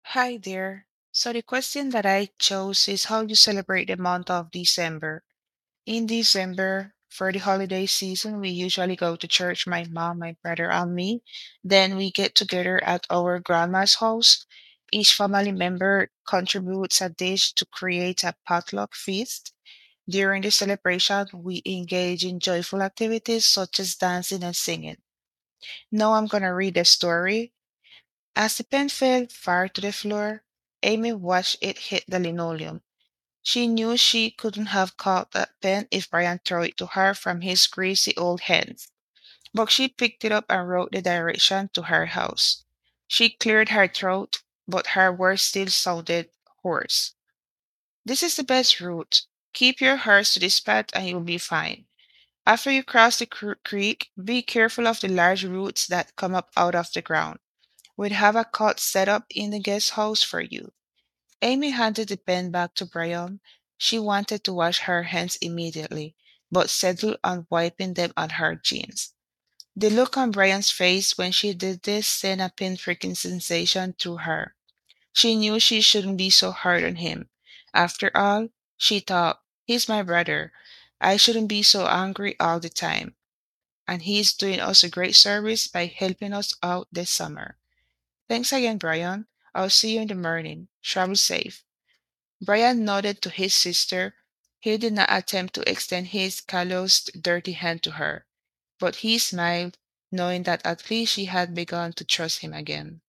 Hi there. So the question that I chose is how you celebrate the month of December. In December, for the holiday season, we usually go to church, my mom, my brother, and me. Then we get together at our grandma's house. Each family member contributes a dish to create a potluck feast. During the celebration, we engage in joyful activities such as dancing and singing. Now I'm going to read the story. As the pen fell far to the floor, Amy watched it hit the linoleum. She knew she couldn't have caught that pen if Brian threw it to her from his greasy old hands. But she picked it up and wrote the direction to her house. She cleared her throat, but her words still sounded hoarse. This is the best route. Keep your horse to this spot and you'll be fine. After you cross the creek, be careful of the large roots that come up out of the ground. We'd have a cot set up in the guest house for you. Amy handed the pen back to Brian. She wanted to wash her hands immediately, but settled on wiping them on her jeans. The look on Brian's face when she did this sent a pinpricking sensation through her. She knew she shouldn't be so hard on him. After all, she thought, he's my brother. I shouldn't be so angry all the time. And he's doing us a great service by helping us out this summer. Thanks again, Brian. I'll see you in the morning. Travel safe. Brian nodded to his sister. He did not attempt to extend his calloused, dirty hand to her, but he smiled, knowing that at least she had begun to trust him again.